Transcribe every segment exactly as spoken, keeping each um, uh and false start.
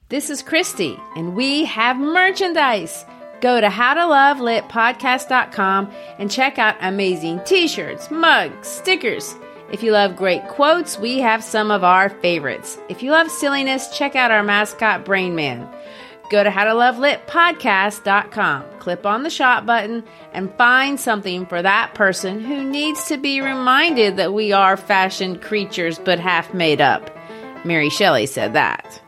This is Christy, and we have merchandise. Go to how to love lit podcast dot com and check out amazing t-shirts, mugs, stickers. If you love great quotes, we have some of our favorites. If you love silliness, check out our mascot, Brain Man. Go to how to love lit podcast dot com, click on the shop button, and find something for that person who needs to be reminded that we are fashioned creatures but half made up. Mary Shelley said that.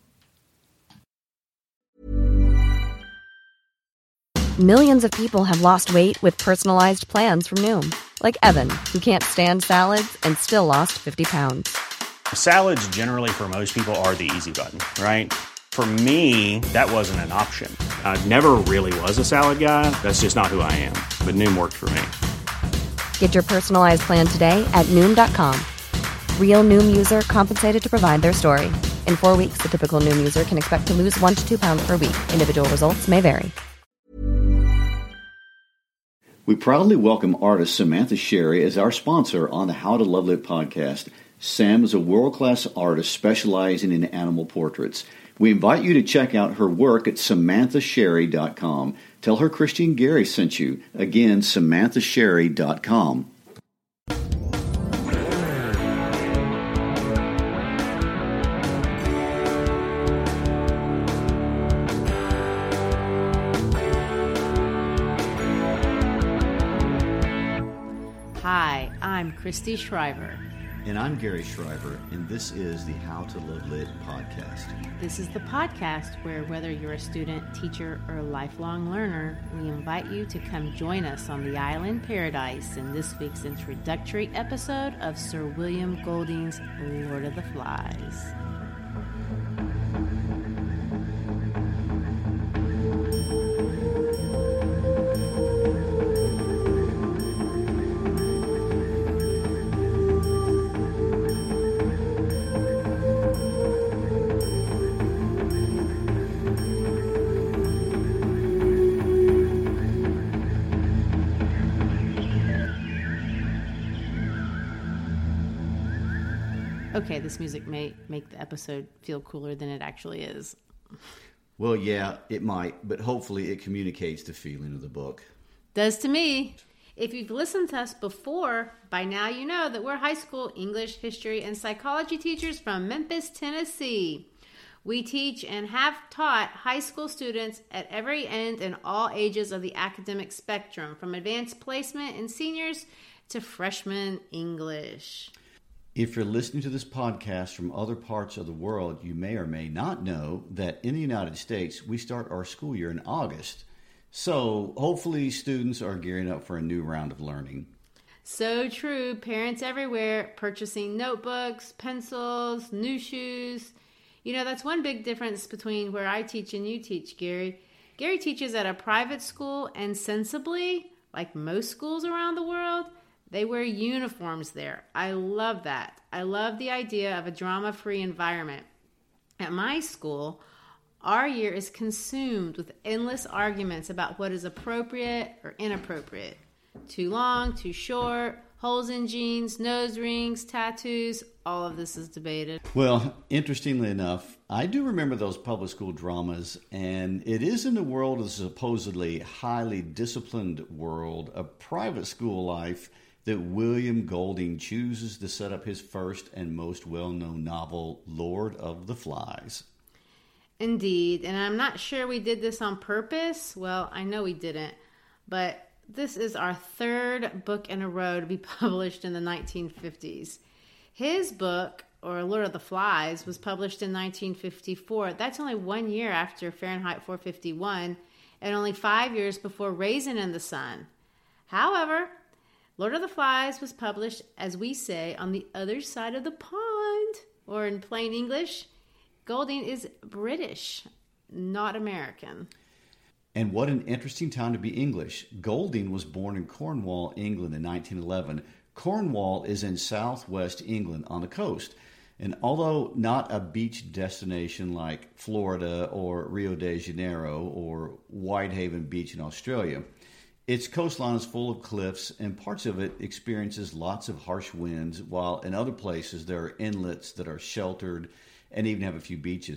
Millions of people have lost weight with personalized plans from Noom. Like Evan, who can't stand salads and still lost fifty pounds. Salads generally for most people are the easy button, right? For me, that wasn't an option. I never really was a salad guy. That's just not who I am. But Noom worked for me. Get your personalized plan today at Noom dot com. Real Noom user compensated to provide their story. In four weeks, the typical Noom user can expect to lose one to two pounds per week. Individual results may vary. We proudly welcome artist Samantha Sherry as our sponsor on the How to Love Lit podcast. Sam is a world-class artist specializing in animal portraits. We invite you to check out her work at samantha sherry dot com. Tell her Christian Gary sent you. Again, samantha sherry dot com. Hi, I'm Christy Shriver. And I'm Gary Shriver, and this is the How to Love Lit podcast. This is the podcast where, whether you're a student, teacher, or lifelong learner, we invite you to come join us on the island paradise in this week's introductory episode of Sir William Golding's Lord of the Flies. Okay, this music may make the episode feel cooler than it actually is. Well, yeah, it might, but hopefully it communicates the feeling of the book. Does to me. If you've listened to us before, by now you know that we're high school English, history, and psychology teachers from Memphis, Tennessee. We teach and have taught high school students at every end and all ages of the academic spectrum, from advanced placement and seniors to freshman English. If you're listening to this podcast from other parts of the world, you may or may not know that in the United States, we start our school year in August. So hopefully students are gearing up for a new round of learning. So true. Parents everywhere purchasing notebooks, pencils, new shoes. You know, that's one big difference between where I teach and you teach, Gary. Gary teaches at a private school, and sensibly, like most schools around the world, they wear uniforms there. I love that. I love the idea of a drama-free environment. At my school, our year is consumed with endless arguments about what is appropriate or inappropriate. Too long, too short, holes in jeans, nose rings, tattoos, all of this is debated. Well, interestingly enough, I do remember those public school dramas, and it is in the world of the supposedly highly disciplined world of private school life that William Golding chooses to set up his first and most well-known novel, Lord of the Flies. Indeed, and I'm not sure we did this on purpose. Well, I know we didn't, but this is our third book in a row to be published in the nineteen fifties. His book, or Lord of the Flies, was published in nineteen fifty-four. That's only one year after Fahrenheit four fifty-one, and only five years before Raisin in the Sun. However, Lord of the Flies was published, as we say, on the other side of the pond, or in plain English, Golding is British, not American. And what an interesting time to be English. Golding was born in Cornwall, England in nineteen eleven. Cornwall is in southwest England on the coast. And although not a beach destination like Florida or Rio de Janeiro or Whitehaven Beach in Australia, its coastline is full of cliffs, and parts of it experiences lots of harsh winds, while in other places there are inlets that are sheltered and even have a few beaches.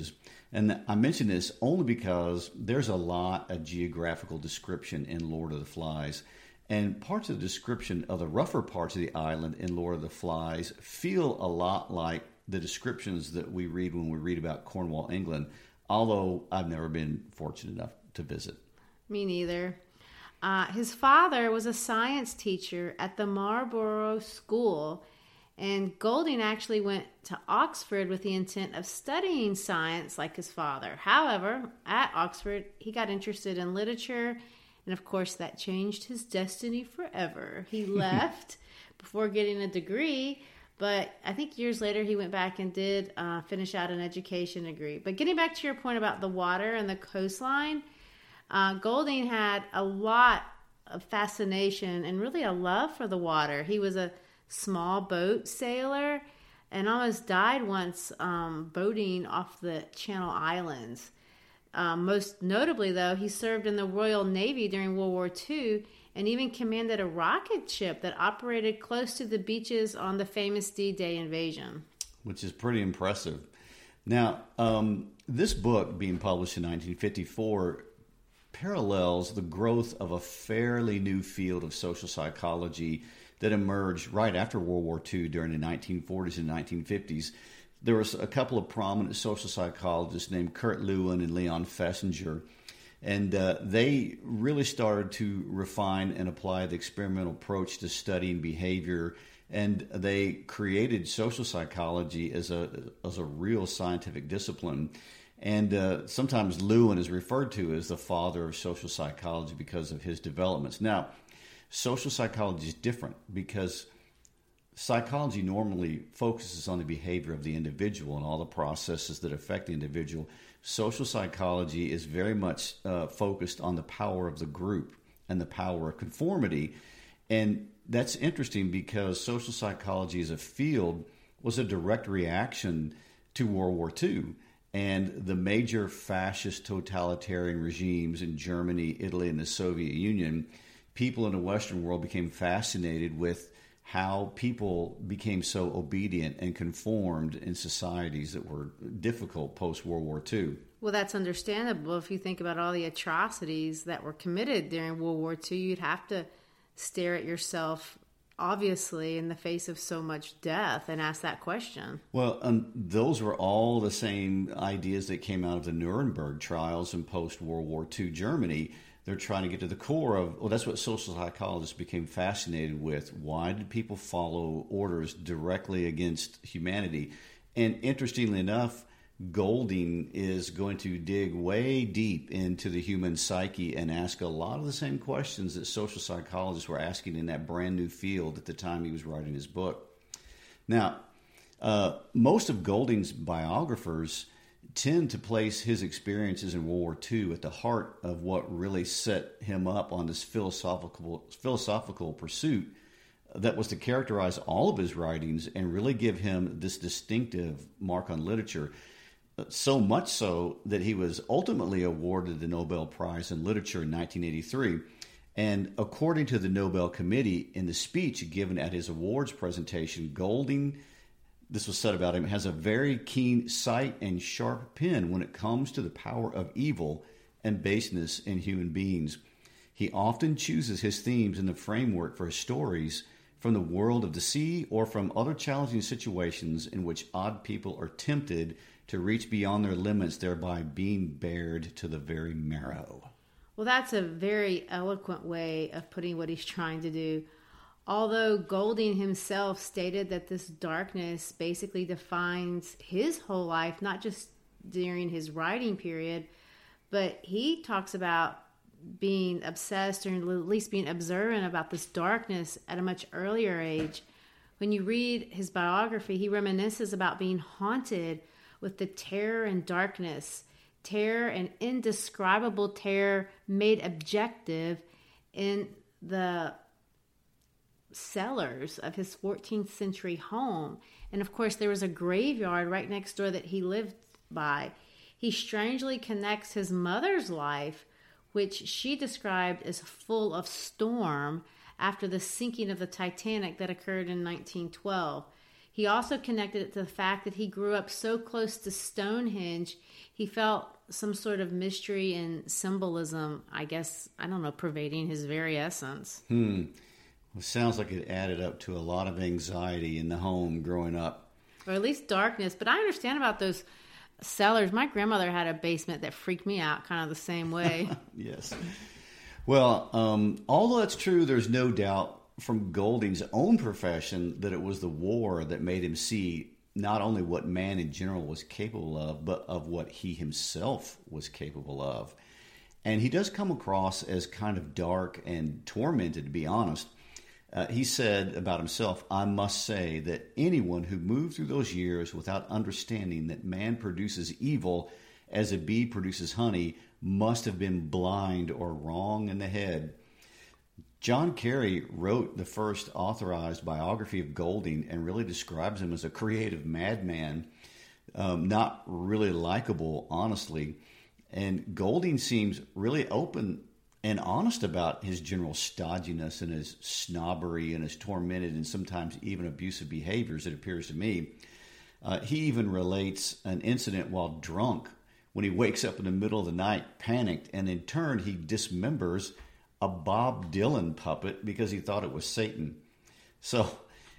And I mention this only because there's a lot of geographical description in Lord of the Flies. And parts of the description of the rougher parts of the island in Lord of the Flies feel a lot like the descriptions that we read when we read about Cornwall, England, although I've never been fortunate enough to visit. Me neither. Uh, his father was a science teacher at the Marlborough School, and Golding actually went to Oxford with the intent of studying science like his father. However, at Oxford, he got interested in literature, and of course that changed his destiny forever. He left before getting a degree, but I think years later he went back and did uh, finish out an education degree. But getting back to your point about the water and the coastline, uh, Golding had a lot of fascination and really a love for the water. He was a small boat sailor and almost died once um, boating off the Channel Islands. Um, most notably, though, he served in the Royal Navy during World War Two and even commanded a rocket ship that operated close to the beaches on the famous D-Day invasion. Which is pretty impressive. Now, um, this book, being published in nineteen fifty-four, parallels the growth of a fairly new field of social psychology that emerged right after World War Two during the nineteen forties and nineteen fifties. There was a couple of prominent social psychologists named Kurt Lewin and Leon Fessinger, and uh, they really started to refine and apply the experimental approach to studying behavior, and they created social psychology as a as a real scientific discipline. And uh, sometimes Lewin is referred to as the father of social psychology because of his developments. Now, social psychology is different because psychology normally focuses on the behavior of the individual and all the processes that affect the individual. Social psychology is very much uh, focused on the power of the group and the power of conformity. And that's interesting because social psychology as a field was a direct reaction to World War Two. And the major fascist totalitarian regimes in Germany, Italy, and the Soviet Union, people in the Western world became fascinated with how people became so obedient and conformed in societies that were difficult post-World War Two. Well, that's understandable. If you think about all the atrocities that were committed during World War Two, you'd have to stare at yourself, obviously, in the face of so much death and ask that question. Well, um, those were all the same ideas that came out of the Nuremberg trials in post-World War Two Germany. They're trying to get to the core of, well, that's what social psychologists became fascinated with. Why did people follow orders directly against humanity? And interestingly enough, Golding is going to dig way deep into the human psyche and ask a lot of the same questions that social psychologists were asking in that brand new field at the time he was writing his book. Now, uh, most of Golding's biographers tend to place his experiences in World War Two at the heart of what really set him up on this philosophical philosophical pursuit that was to characterize all of his writings and really give him this distinctive mark on literature. So much so that he was ultimately awarded the Nobel Prize in Literature in nineteen eighty-three. And according to the Nobel Committee, in the speech given at his awards presentation, Golding, this was said about him, has a very keen sight and sharp pen when it comes to the power of evil and baseness in human beings. He often chooses his themes and the framework for his stories from the world of the sea or from other challenging situations in which odd people are tempted to reach beyond their limits, thereby being bared to the very marrow. Well, that's a very eloquent way of putting what he's trying to do. Although Golding himself stated that this darkness basically defines his whole life, not just during his writing period, but he talks about being obsessed or at least being observant about this darkness at a much earlier age. When you read his biography, he reminisces about being haunted with the terror and darkness, terror and indescribable terror made objective in the cellars of his fourteenth century home. And of course, there was a graveyard right next door that he lived by. He strangely connects his mother's life, which she described as full of storm after the sinking of the Titanic that occurred in nineteen twelve. He also connected it to the fact that he grew up so close to Stonehenge, he felt some sort of mystery and symbolism, I guess, I don't know, pervading his very essence. Hmm. Well, sounds like it added up to a lot of anxiety in the home growing up. Or at least darkness. But I understand about those cellars. My grandmother had a basement that freaked me out kind of the same way. Yes. Well, um, although that's true, there's no doubt from Golding's own profession that it was the war that made him see not only what man in general was capable of, but of what he himself was capable of. And he does come across as kind of dark and tormented, to be honest. Uh, he said about himself, "I must say that anyone who moved through those years without understanding that man produces evil as a bee produces honey must have been blind or wrong in the head." John Kerry wrote the first authorized biography of Golding and really describes him as a creative madman, um, not really likable, honestly. And Golding seems really open and honest about his general stodginess and his snobbery and his tormented and sometimes even abusive behaviors, it appears to me. Uh, he even relates an incident while drunk when he wakes up in the middle of the night, panicked, and in turn he dismembers a Bob Dylan puppet because he thought it was Satan. So,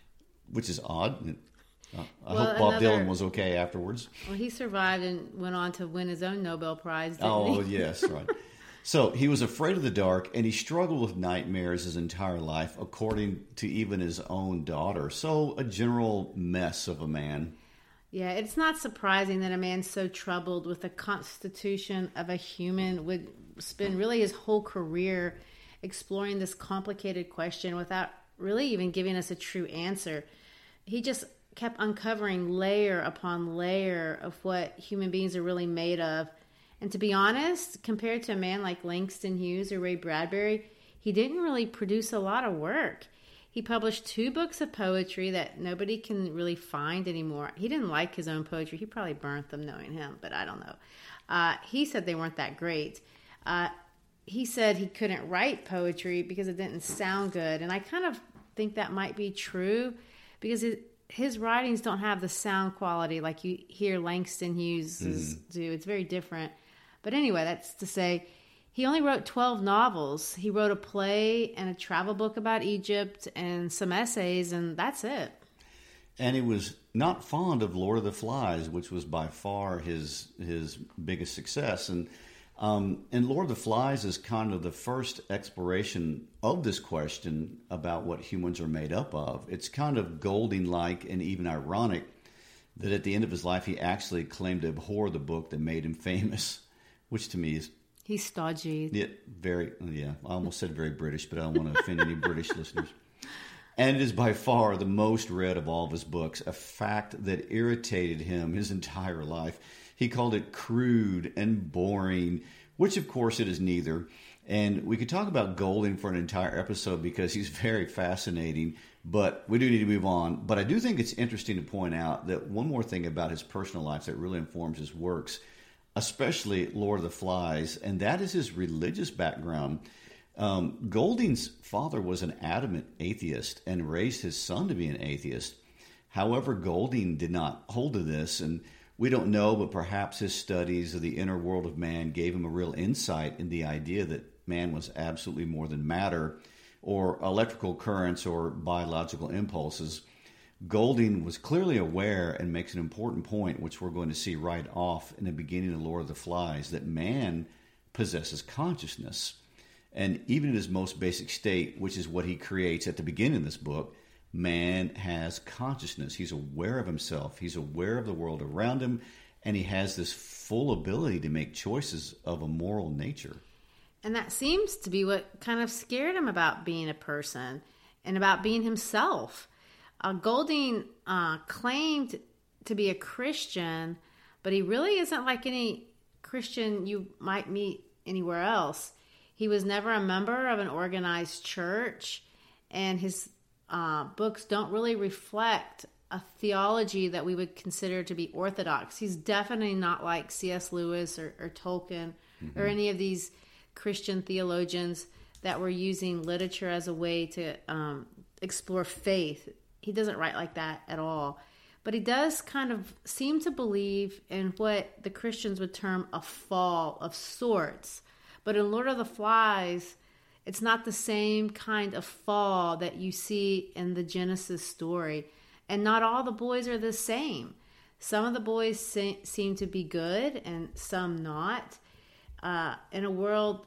which is odd. Uh, I well, hope Bob another, Dylan was okay afterwards. Well, he survived and went on to win his own Nobel Prize, didn't oh, he? yes, right. So he was afraid of the dark, and he struggled with nightmares his entire life, according to even his own daughter. So a general mess of a man. Yeah, it's not surprising that a man so troubled with the constitution of a human would spend really his whole career exploring this complicated question without really even giving us a true answer. He just kept uncovering layer upon layer of what human beings are really made of. And to be honest, compared to a man like Langston Hughes or Ray Bradbury, he didn't really produce a lot of work. He published two books of poetry that nobody can really find anymore. He didn't like his own poetry. He probably burnt them knowing him, but I don't know. Uh, he said they weren't that great. Uh, he said he couldn't write poetry because it didn't sound good. And I kind of think that might be true because it, his writings don't have the sound quality like you hear Langston Hughes mm. do. It's very different. But anyway, that's to say, he only wrote twelve novels. He wrote a play and a travel book about Egypt and some essays, and that's it. And he was not fond of Lord of the Flies, which was by far his his biggest success. And um, and Lord of the Flies is kind of the first exploration of this question about what humans are made up of. It's kind of Golding-like and even ironic that at the end of his life, he actually claimed to abhor the book that made him famous, which to me is... He's stodgy. Yeah, very, yeah. I almost said very British, but I don't want to offend any British listeners. And it is by far the most read of all of his books, a fact that irritated him his entire life. He called it crude and boring, which of course it is neither. And we could talk about Golding for an entire episode because he's very fascinating, but we do need to move on. But I do think it's interesting to point out that one more thing about his personal life that really informs his works, especially Lord of the Flies, and that is his religious background. Um, Golding's father was an adamant atheist and raised his son to be an atheist. However, Golding did not hold to this, and we don't know, but perhaps his studies of the inner world of man gave him a real insight in the idea that man was absolutely more than matter, or electrical currents, or biological impulses. Golding was clearly aware and makes an important point, which we're going to see right off in the beginning of Lord of the Flies, that man possesses consciousness. And even in his most basic state, which is what he creates at the beginning of this book, man has consciousness. He's aware of himself. He's aware of the world around him, and he has this full ability to make choices of a moral nature. And that seems to be what kind of scared him about being a person and about being himself. Uh, Golding uh, claimed to be a Christian, but he really isn't like any Christian you might meet anywhere else. He was never a member of an organized church, and his uh, books don't really reflect a theology that we would consider to be orthodox. He's definitely not like C S Lewis or, or Tolkien mm-hmm. or any of these Christian theologians that were using literature as a way to um, explore faith. he doesn't write like that at all. But he does kind of seem to believe in what the Christians would term a fall of sorts. But in Lord of the Flies, it's not the same kind of fall that you see in the Genesis story. And not all the boys are the same. Some of the boys se- seem to be good and some not. Uh, in a world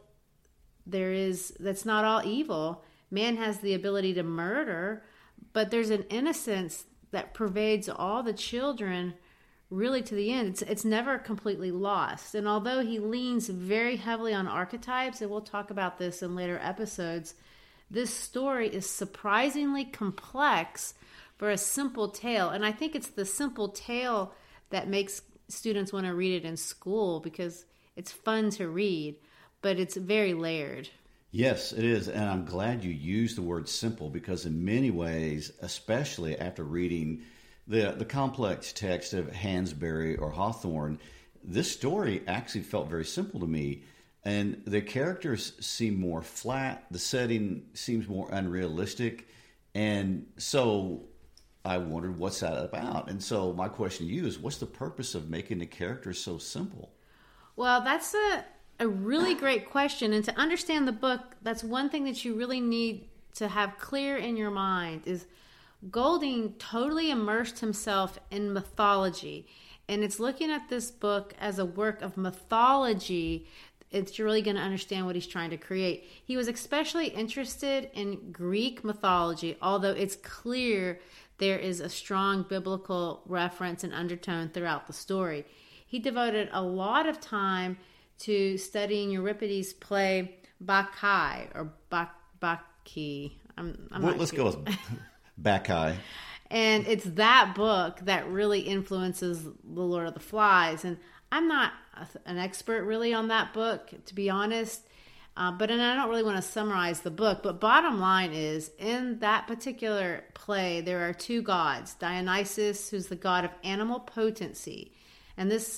there is that's not all evil, man has the ability to murder, but there's an innocence that pervades all the children really to the end. It's it's never completely lost. And although he leans very heavily on archetypes, and we'll talk about this in later episodes, this story is surprisingly complex for a simple tale. And I think it's the simple tale that makes students want to read it in school because it's fun to read, but it's very layered. Yes, it is. And I'm glad you used the word simple because in many ways, especially after reading the the complex text of Hansberry or Hawthorne, this story actually felt very simple to me. And the characters seem more flat. The setting seems more unrealistic. And so I wondered, what's that about? And so my question to you is, what's the purpose of making the characters so simple? Well, that's a, a really great question. And to understand the book, that's one thing that you really need to have clear in your mind is Golding totally immersed himself in mythology. And it's looking at this book as a work of mythology. It's really going to understand what he's trying to create. He was especially interested in Greek mythology, although it's clear there is a strong biblical reference and undertone throughout the story. He devoted a lot of time to studying Euripides' play Bacchae or Bac- Bacchae. I'm, I'm well, not let's sure. go with Bacchae. And it's that book that really influences The Lord of the Flies. And I'm not an expert really on that book, to be honest. Uh, but and I don't really want to summarize the book. But bottom line is, in that particular play, there are two gods. Dionysus, who's the god of animal potency. And this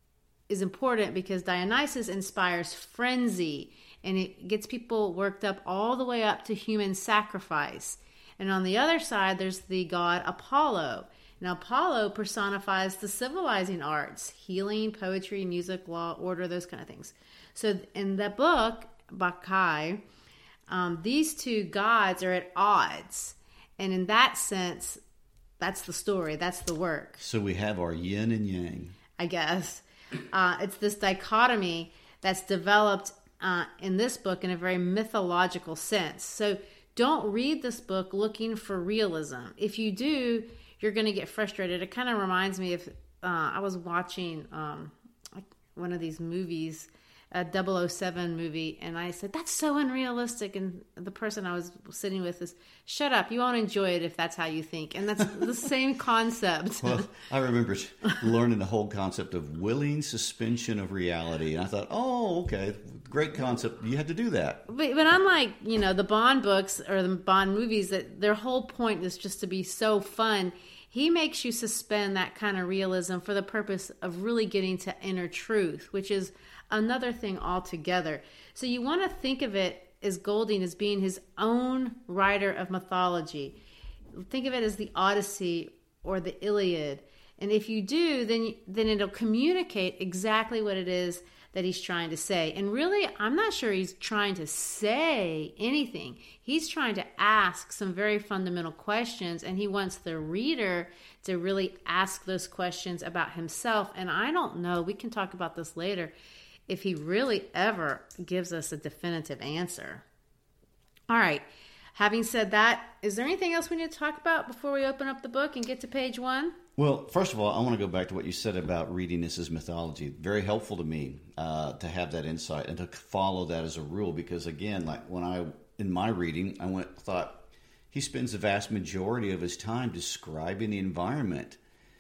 is important because Dionysus inspires frenzy. And it gets people worked up all the way up to human sacrifice. And on the other side, there's the god Apollo. Now, Apollo personifies the civilizing arts, healing, poetry, music, law, order, those kind of things. So in the book, Bacchae, um, these two gods are at odds. And in that sense, that's the story. That's the work. So we have our yin and yang. I guess. Uh, it's this dichotomy that's developed uh, in this book in a very mythological sense. So don't read this book looking for realism. If you do, you're going to get frustrated. It kind of reminds me of, uh, I was watching um, one of these movies, a double oh seven movie, and I said, that's so unrealistic. And the person I was sitting with is, shut up, you won't enjoy it if that's how you think. And that's the same concept. Well, I remember learning the whole concept of willing suspension of reality. And I thought, oh, okay, great concept. You had to do that. But, but unlike, you know, the Bond books or the Bond movies, that their whole point is just to be so fun, he makes you suspend that kind of realism for the purpose of really getting to inner truth, which is another thing altogether. So you want to think of it as Golding as being his own writer of mythology. Think of it as the Odyssey or the Iliad. And if you do, then then it'll communicate exactly what it is that he's trying to say. And really, I'm not sure he's trying to say anything. He's trying to ask some very fundamental questions, and he wants the reader to really ask those questions about himself. And I don't know, we can talk about this later, if he really ever gives us a definitive answer. All right. Having said that, is there anything else we need to talk about before we open up the book and get to page one? Well, first of all, I want to go back to what you said about reading this as mythology. Very helpful to me uh, to have that insight and to follow that as a rule because, again, like when I, in my reading, I went thought he spends the vast majority of his time describing the environment,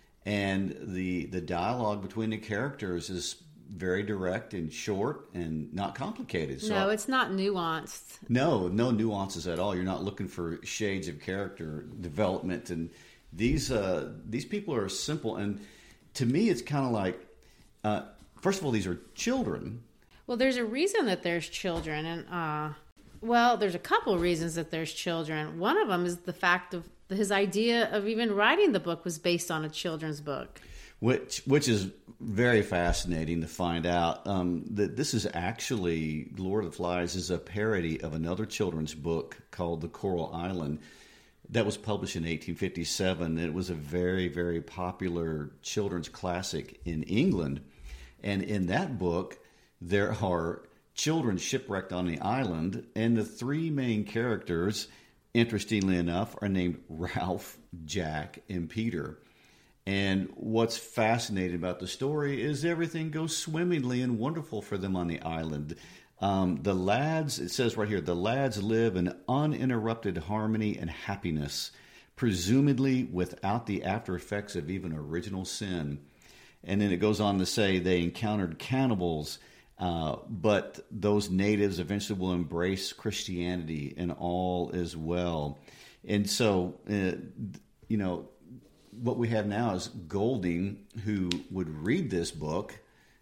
and the the dialogue between the characters is very direct and short and not complicated. So no, it's not nuanced. No, no nuances at all. You're not looking for shades of character development. And these uh, these people are simple. And to me, it's kind of like, uh, first of all, these are children. Well, there's a reason that there's children. And, uh, well, there's a couple of reasons that there's children. One of them is the fact of his idea of even writing the book was based on a children's book. Which which is very fascinating to find out um, that this is actually, Lord of the Flies is a parody of another children's book called The Coral Island that was published in eighteen fifty-seven. It was a very, very popular children's classic in England. And in that book, there are children shipwrecked on the island, and the three main characters, interestingly enough, are named Ralph, Jack, and Peter. And what's fascinating about the story is everything goes swimmingly and wonderful for them on the island. Um, the lads, it says right here, the lads live in uninterrupted harmony and happiness, presumably without the after effects of even original sin. And then it goes on to say they encountered cannibals, uh, but those natives eventually will embrace Christianity and all is well. And so, uh, you know, what we have now is Golding, who would read this book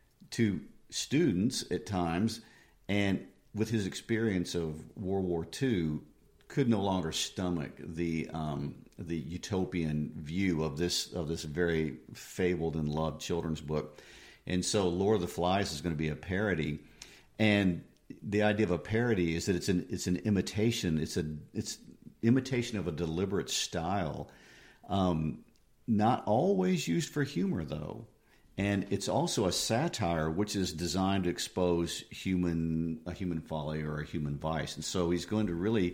to students at times, and with his experience of World War Two, could no longer stomach the um, the utopian view of this of this very fabled and loved children's book. And so Lord of the Flies is going to be a parody. And the idea of a parody is that it's an it's an imitation. It's a it's imitation of a deliberate style. Um, not always used for humor, though. And it's also a satire, which is designed to expose human a human folly or a human vice. And so he's going to really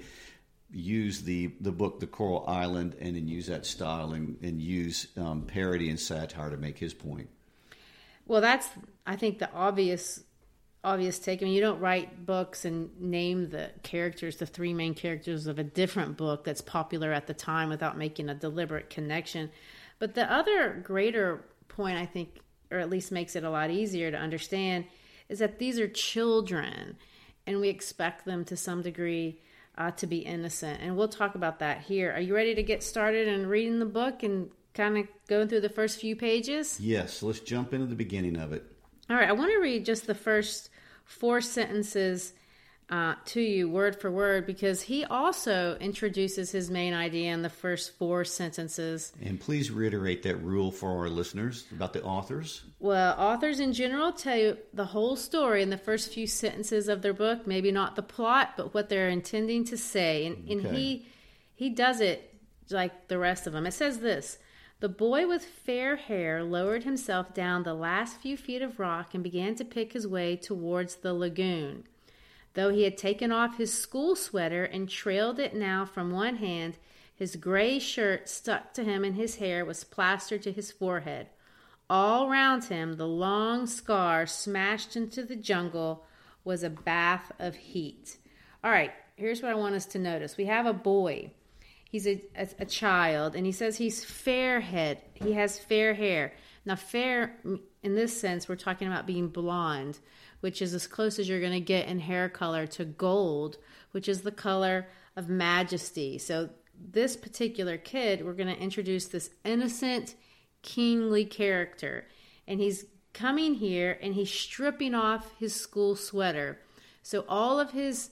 use the, the book, The Coral Island, and then use that style and, and use um, parody and satire to make his point. Well, that's, I think, the obvious obvious take. I mean, you don't write books and name the characters, the three main characters of a different book that's popular at the time without making a deliberate connection. But the other greater point, I think, or at least makes it a lot easier to understand, is that these are children, and we expect them to some degree uh, to be innocent. And we'll talk about that here. Are you ready to get started in reading the book and kind of going through the first few pages? Yes, let's jump into the beginning of it. All right, I want to read just the first four sentences uh, to you word for word, because he also introduces his main idea in the first four sentences. And please reiterate that rule for our listeners about the authors. Well, authors in general tell you the whole story in the first few sentences of their book, maybe not the plot, but what they're intending to say. And, and Okay. he he does it like the rest of them. It says this: the boy with fair hair lowered himself down the last few feet of rock and began to pick his way towards the lagoon. Though he had taken off his school sweater and trailed it now from one hand, his gray shirt stuck to him and his hair was plastered to his forehead. All round him, the long scar smashed into the jungle was a bath of heat. All right, here's what I want us to notice. We have a boy. He's a, a, a child, and he says he's fair head. He has fair hair. Now, fair, in this sense, we're talking about being blonde, which is as close as you're going to get in hair color to gold, which is the color of majesty. So this particular kid, we're going to introduce this innocent, kingly character. And he's coming here, and he's stripping off his school sweater. So all of his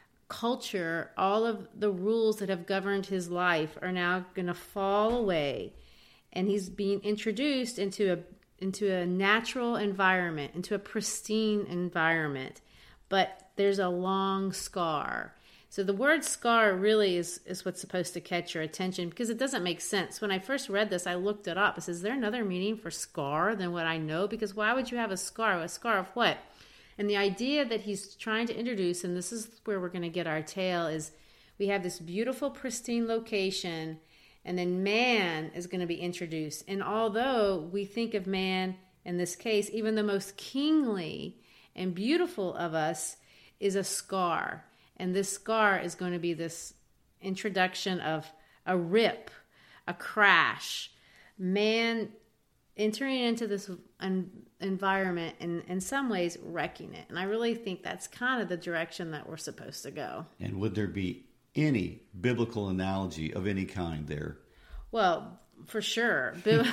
culture, all of the rules that have governed his life are now going to fall away, and he's being introduced into a into a natural environment, into a pristine environment, but there's a long scar. So the word scar really is, is what's supposed to catch your attention, because it doesn't make sense. When I first read this, I looked it up. It says, is there another meaning for scar than what I know? Because why would you have a scar? A scar of what? And the idea that he's trying to introduce, and this is where we're going to get our tale, is we have this beautiful, pristine location, and then man is going to be introduced. And although we think of man, in this case, even the most kingly and beautiful of us is a scar. And this scar is going to be this introduction of a rip, a crash, man entering into this environment and in some ways wrecking it. And I really think that's kind of the direction that we're supposed to go. And would there be any biblical analogy of any kind there? Well, for sure.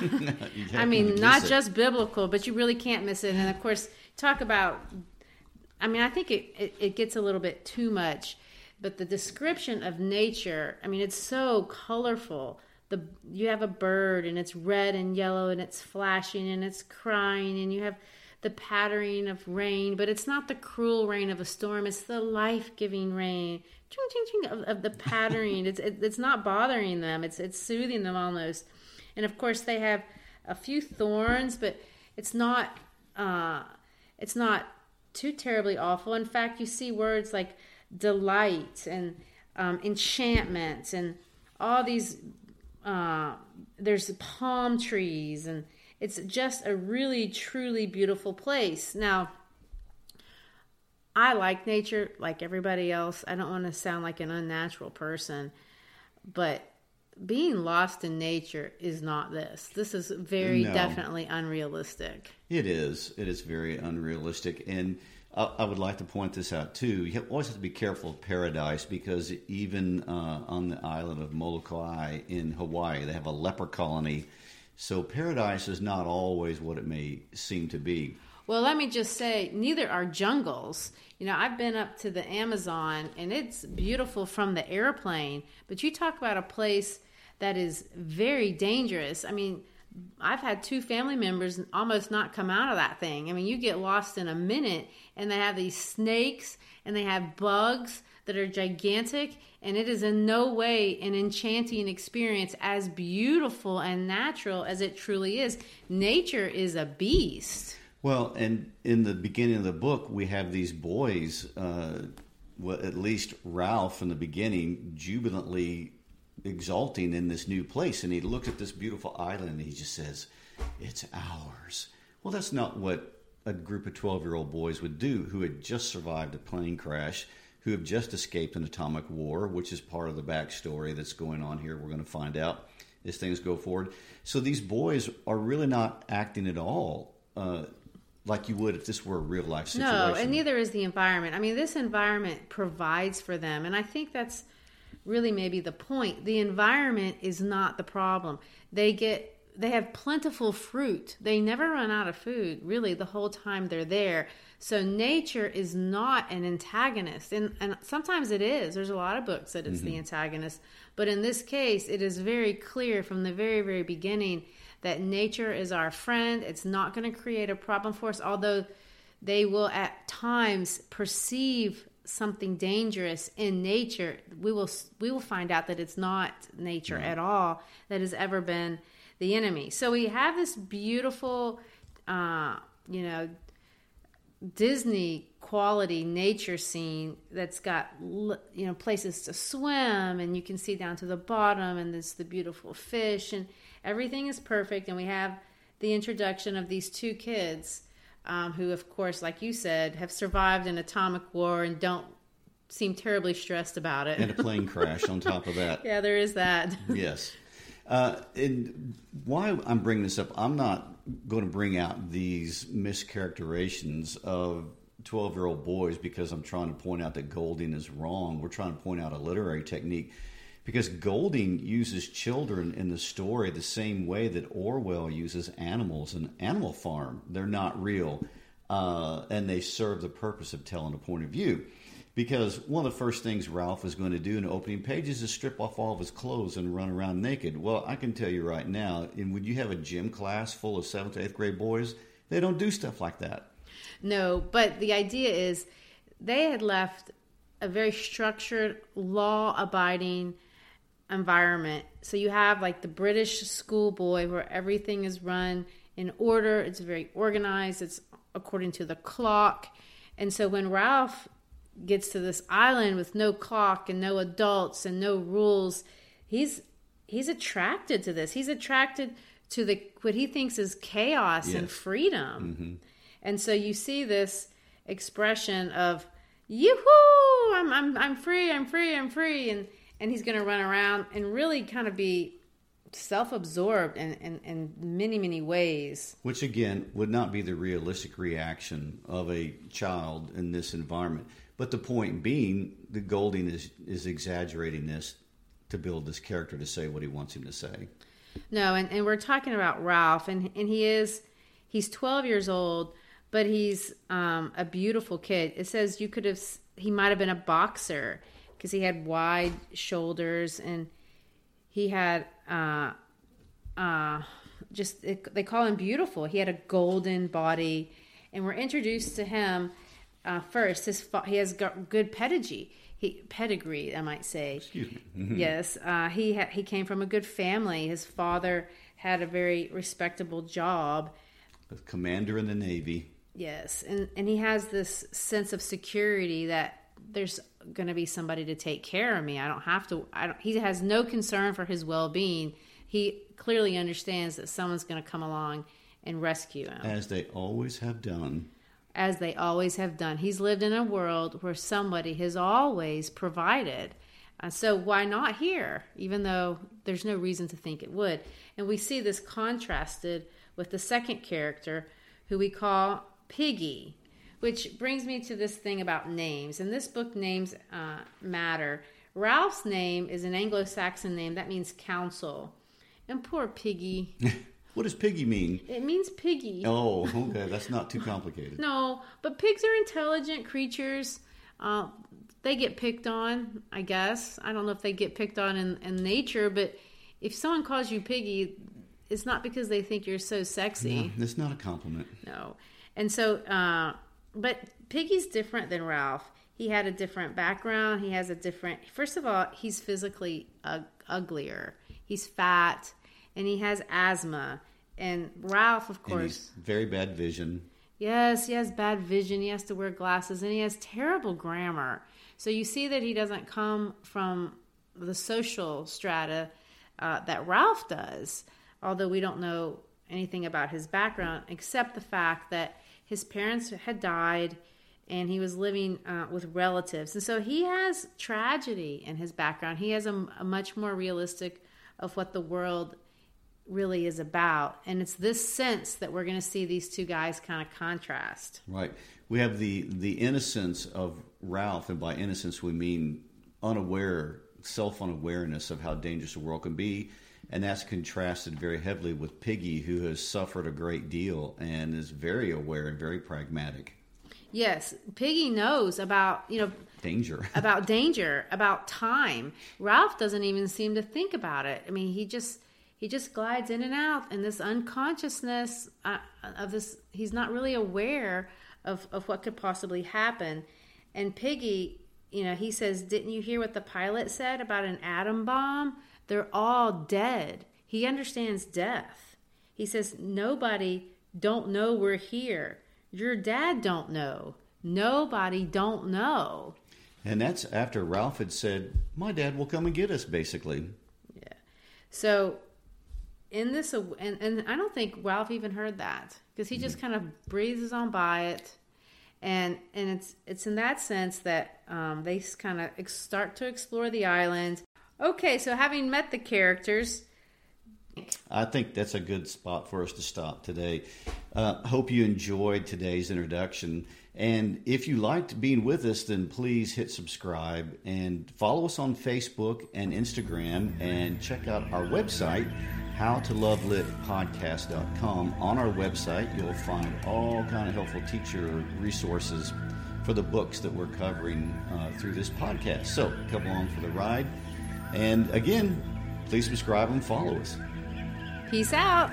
I mean, not just biblical, but you really can't miss it. And of course, talk about, I mean, I think it, it, it gets a little bit too much. but the description of nature, I mean, it's so colorful. The you have a bird, and it's red and yellow, and it's flashing, and it's crying, and you have the pattering of rain, but it's not the cruel rain of a storm. It's the life-giving rain ching, ching, ching, of, of the pattering. it's it, it's not bothering them. It's it's soothing them almost. And of course, they have a few thorns, but it's not uh, it's not too terribly awful. In fact, you see words like delight and um, enchantment and all these. Uh, there's palm trees, and it's just a really, truly beautiful place. Now, I like nature like everybody else. I don't want to sound like an unnatural person, but being lost in nature is not this. This is very No. definitely unrealistic. It is. It is very unrealistic. And I, I would like to point this out, too. You always have to be careful of paradise, because even uh, on the island of Molokai in Hawaii, they have a leper colony. So paradise is not always what it may seem to be. Well, let me just say, neither are jungles. You know, I've been up to the Amazon, and it's beautiful from the airplane. But you talk about a place that is very dangerous. I mean, I've had two family members almost not come out of that thing. I mean, you get lost in a minute, and they have these snakes, and they have bugs that are gigantic, and it is in no way an enchanting experience, as beautiful and natural as it truly is. Nature is a beast. Well, and in the beginning of the book, we have these boys, uh, well, at least Ralph in the beginning, jubilantly exulting in this new place. And he looks at this beautiful island and he just says, it's ours. Well, that's not what a group of twelve-year-old boys would do who had just survived a plane crash, who have just escaped an atomic war, which is part of the backstory that's going on here. We're going to find out as things go forward. So these boys are really not acting at all uh, like you would if this were a real-life situation. No, and neither is the environment. I mean, this environment provides for them, and I think that's really maybe the point. The environment is not the problem. They get they have plentiful fruit. They never run out of food, really, the whole time they're there. So nature is not an antagonist, and, and sometimes it is. There's a lot of books that it's mm-hmm. the antagonist, but in this case, it is very clear from the very, very beginning that nature is our friend. It's not going to create a problem for us, although they will at times perceive something dangerous in nature. We will we will find out that it's not nature mm-hmm. at all that has ever been the enemy. So we have this beautiful, uh, you know, Disney quality nature scene that's got, you know, places to swim, and you can see down to the bottom, and there's the beautiful fish, and everything is perfect. And we have the introduction of these two kids um, who, of course, like you said, have survived an atomic war and don't seem terribly stressed about it. And a plane crash on top of that. Yeah, there is that. Yes. Uh, and why I'm bringing this up, I'm not going to bring out these mischaracterizations of twelve-year-old boys because I'm trying to point out that Golding is wrong. We're trying to point out a literary technique, because Golding uses children in the story the same way that Orwell uses animals in Animal Farm. They're not real, uh, and they serve the purpose of telling a point of view. Because one of the first things Ralph is going to do in the opening pages is strip off all of his clothes and run around naked. Well, I can tell you right now, and when you have a gym class full of seventh to eighth grade boys, they don't do stuff like that. No, but the idea is they had left a very structured, law-abiding environment. So you have like the British schoolboy where everything is run in order. It's very organized. It's according to the clock. And so when Ralph gets to this island with no clock and no adults and no rules, he's he's attracted to this. He's attracted to the what he thinks is chaos yes. and freedom. Mm-hmm. And so you see this expression of yoo-hoo, I'm I'm I'm free, I'm free, I'm free, and and he's going to run around and really kind of be self-absorbed in, in, in many, many ways. Which, again, would not be the realistic reaction of a child in this environment. But the point being, the Golding is, is exaggerating this to build this character to say what he wants him to say. No, and, and we're talking about Ralph, and, and he is, he's twelve years old, but he's um, a beautiful kid. It says you could have, he might have been a boxer, because he had wide shoulders, and he had uh, uh, just, it, they call him beautiful. He had a golden body, and we're introduced to him uh, first. His fa- he has got good pedigree. He, pedigree, I might say. Excuse me. Mm-hmm. Yes, uh, he ha- he came from a good family. His father had a very respectable job. A commander in the Navy. Yes, and, and he has this sense of security that there's going to be somebody to take care of me. I don't have to. I don't. He has no concern for his well-being. He clearly understands that someone's going to come along and rescue him. As they always have done. As they always have done. He's lived in a world where somebody has always provided. Uh, so why not here, even though there's no reason to think it would? And we see this contrasted with the second character, who we call Piggy, which brings me to this thing about names. In this book, names uh, matter. Ralph's name is an Anglo-Saxon name. That means counsel. And poor Piggy... What does piggy mean? It means piggy. Oh, okay. That's not too complicated. No, but pigs are intelligent creatures. Uh, they get picked on, I guess. I don't know if they get picked on in, in nature, but if someone calls you piggy, it's not because they think you're so sexy. No, it's not a compliment. No. And so, uh, but Piggy's different than Ralph. He had a different background. He has a different, first of all, he's physically uh, uglier. He's fat. And he has asthma. And Ralph, of course... And he's very bad vision. Yes, he has bad vision. He has to wear glasses. And he has terrible grammar. So you see that he doesn't come from the social strata uh, that Ralph does. Although we don't know anything about his background, except the fact that his parents had died and he was living uh, with relatives. And so he has tragedy in his background. He has a, a much more realistic of what the world really is about. And it's this sense that we're going to see these two guys kind of contrast. Right. We have the, the innocence of Ralph, and by innocence we mean unaware, self-unawareness of how dangerous the world can be. And that's contrasted very heavily with Piggy, who has suffered a great deal and is very aware and very pragmatic. Yes, Piggy knows about, you know, danger, about danger, about time. Ralph doesn't even seem to think about it. I mean, he just he just glides in and out, and this unconsciousness uh, of this, he's not really aware of, of what could possibly happen. And Piggy, you know, he says, didn't you hear what the pilot said about an atom bomb? They're all dead. He understands death. He says, nobody don't know we're here. Your dad don't know. Nobody don't know. And that's after Ralph had said, my dad will come and get us, basically. Yeah. So in this, and, and I don't think Ralph even heard that, because he just kind of breezes on by it. And and it's it's in that sense that um, they kind of ex- start to explore the island. Okay, so having met the characters, I think that's a good spot for us to stop today. Uh, hope you enjoyed today's introduction. And if you liked being with us, then please hit subscribe and follow us on Facebook and Instagram, and check out our website, how to love lit podcast dot com. On our website, you'll find all kind of helpful teacher resources for the books that we're covering uh, through this podcast. So come along for the ride. And again, please subscribe and follow us. peace out.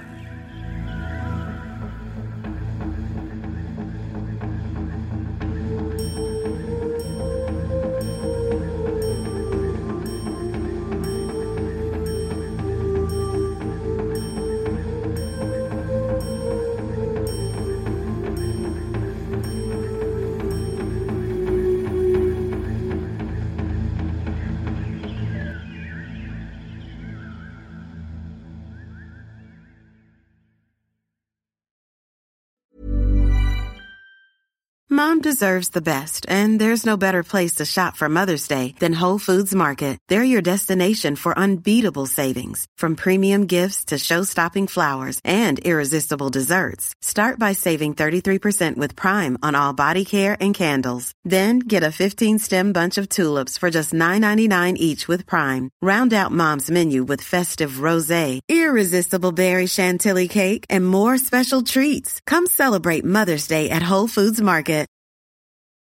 Mom deserves the best, and there's no better place to shop for Mother's Day than Whole Foods Market. They're your destination for unbeatable savings, from premium gifts to show-stopping flowers and irresistible desserts. Start by saving thirty-three percent with Prime on all body care and candles. Then get a fifteen-stem bunch of tulips for just nine ninety-nine each with Prime. Round out Mom's menu with festive rosé, irresistible berry chantilly cake, and more special treats. Come celebrate Mother's Day at Whole Foods Market.